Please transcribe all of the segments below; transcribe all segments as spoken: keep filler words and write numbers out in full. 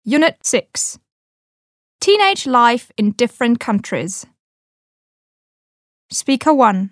Unit six. Teenage life in different countries. Speaker one.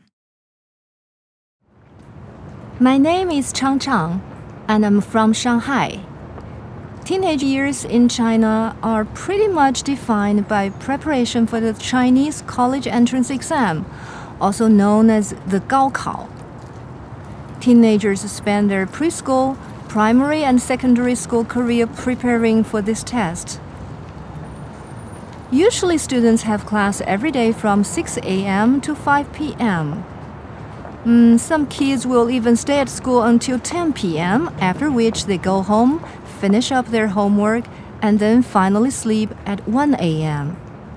My name is Chang Chang, and I'm from Shanghai. Teenage years in China are pretty much defined by preparation for the Chinese college entrance exam, also known as the Gaokao. Teenagers spend their preschool, primary and secondary school career preparing for this test. Usually students have class every day from six a.m. to five p.m. Mm, some kids will even stay at school until ten p.m., after which they go home, finish up their homework, and then finally sleep at one a.m.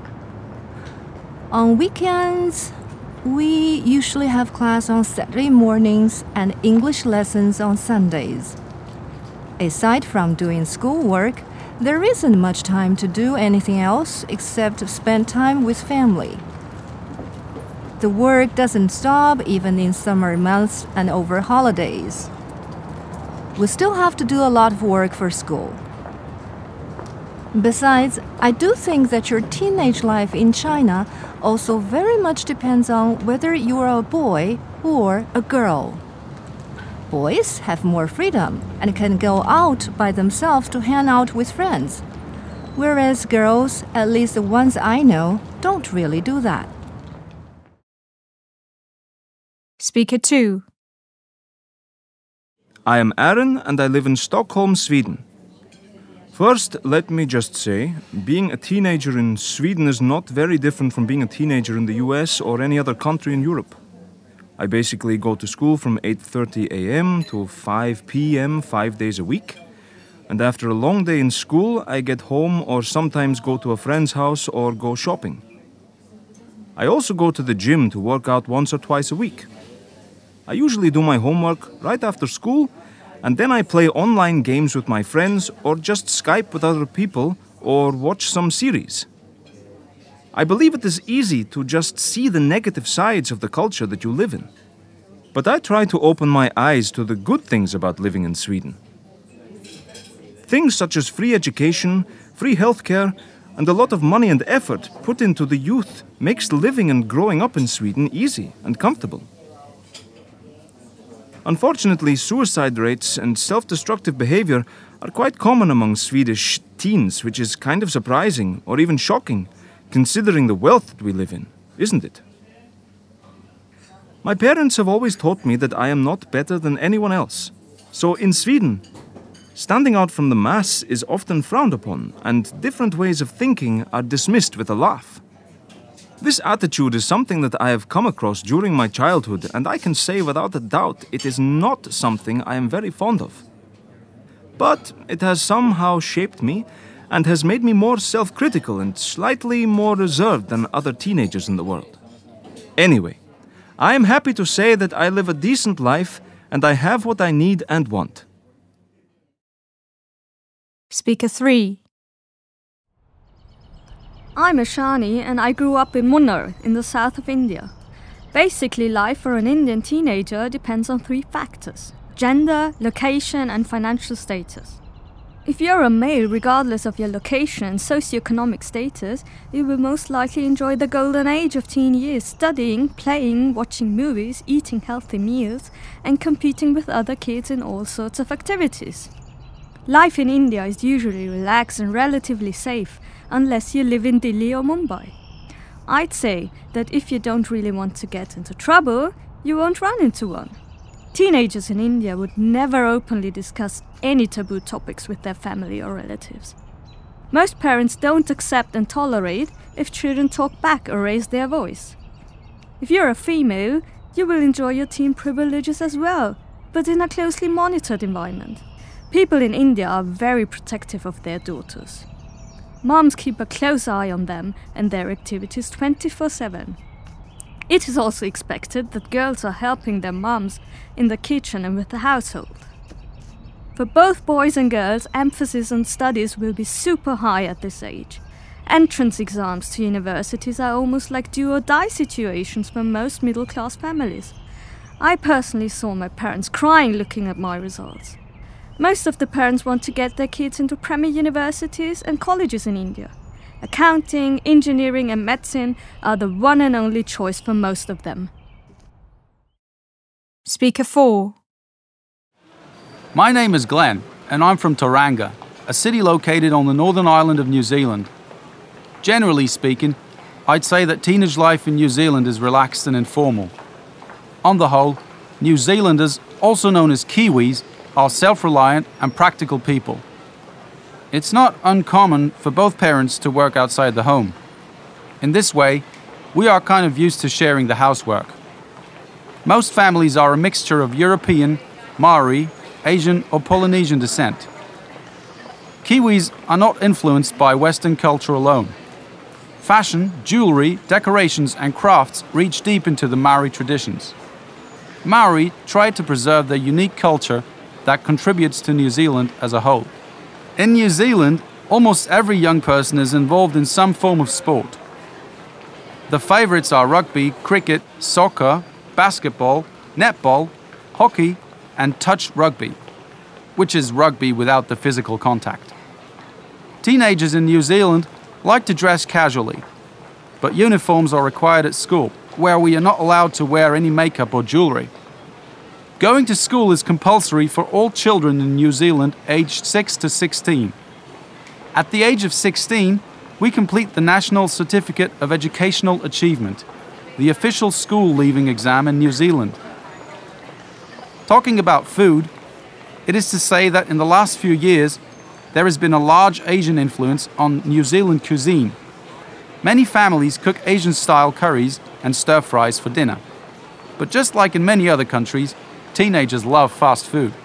On weekends, we usually have class on Saturday mornings and English lessons on Sundays. Aside from doing schoolwork, there isn't much time to do anything else except spend time with family. The work doesn't stop even in summer months and over holidays. We still have to do a lot of work for school. Besides, I do think that your teenage life in China also very much depends on whether you are a boy or a girl. Boys have more freedom and can go out by themselves to hang out with friends, whereas girls, at least the ones I know, don't really do that. Speaker two. I am Aaron and I live in Stockholm, Sweden. First, let me just say, being a teenager in Sweden is not very different from being a teenager in the U S or any other country in Europe. I basically go to school from eight thirty a.m. to five p.m. five days a week. And after a long day in school, I get home or sometimes go to a friend's house or go shopping. I also go to the gym to work out once or twice a week. I usually do my homework right after school, and then I play online games with my friends or just Skype with other people or watch some series. I believe it is easy to just see the negative sides of the culture that you live in. But I try to open my eyes to the good things about living in Sweden. Things such as free education, free healthcare, and a lot of money and effort put into the youth makes living and growing up in Sweden easy and comfortable. Unfortunately, suicide rates and self-destructive behavior are quite common among Swedish teens, which is kind of surprising or even shocking, considering the wealth that we live in, isn't it? My parents have always taught me that I am not better than anyone else. So in Sweden, standing out from the mass is often frowned upon, and different ways of thinking are dismissed with a laugh. This attitude is something that I have come across during my childhood, and I can say without a doubt it is not something I am very fond of. But it has somehow shaped me and has made me more self-critical and slightly more reserved than other teenagers in the world. Anyway, I am happy to say that I live a decent life and I have what I need and want. Speaker three. I'm Ashani and I grew up in Munnar in the south of India. Basically, life for an Indian teenager depends on three factors: gender, location and financial status. If you're a male, regardless of your location and socioeconomic status, you will most likely enjoy the golden age of teen years, studying, playing, watching movies, eating healthy meals, and competing with other kids in all sorts of activities. Life in India is usually relaxed and relatively safe, unless you live in Delhi or Mumbai. I'd say that if you don't really want to get into trouble, you won't run into one. Teenagers in India would never openly discuss any taboo topics with their family or relatives. Most parents don't accept and tolerate if children talk back or raise their voice. If you're a female, you will enjoy your teen privileges as well, but in a closely monitored environment. People in India are very protective of their daughters. Moms keep a close eye on them and their activities twenty-four seven. It is also expected that girls are helping their moms in the kitchen and with the household. For both boys and girls, emphasis on studies will be super high at this age. Entrance exams to universities are almost like do-or-die situations for most middle-class families. I personally saw my parents crying looking at my results. Most of the parents want to get their kids into premier universities and colleges in India. Accounting, engineering, and medicine are the one and only choice for most of them. Speaker four. My name is Glenn, and I'm from Tauranga, a city located on the northern island of New Zealand. Generally speaking, I'd say that teenage life in New Zealand is relaxed and informal. On the whole, New Zealanders, also known as Kiwis, are self-reliant and practical people. It's not uncommon for both parents to work outside the home. In this way, we are kind of used to sharing the housework. Most families are a mixture of European, Maori, Asian or Polynesian descent. Kiwis are not influenced by Western culture alone. Fashion, jewelry, decorations and crafts reach deep into the Maori traditions. Maori try to preserve their unique culture that contributes to New Zealand as a whole. In New Zealand, almost every young person is involved in some form of sport. The favourites are rugby, cricket, soccer, basketball, netball, hockey, and touch rugby, which is rugby without the physical contact. Teenagers in New Zealand like to dress casually, but uniforms are required at school, where we are not allowed to wear any makeup or jewellery. Going to school is compulsory for all children in New Zealand aged six to sixteen. At the age of sixteen, we complete the National Certificate of Educational Achievement, the official school leaving exam in New Zealand. Talking about food, it is to say that in the last few years, there has been a large Asian influence on New Zealand cuisine. Many families cook Asian-style curries and stir-fries for dinner. But just like in many other countries, teenagers love fast food.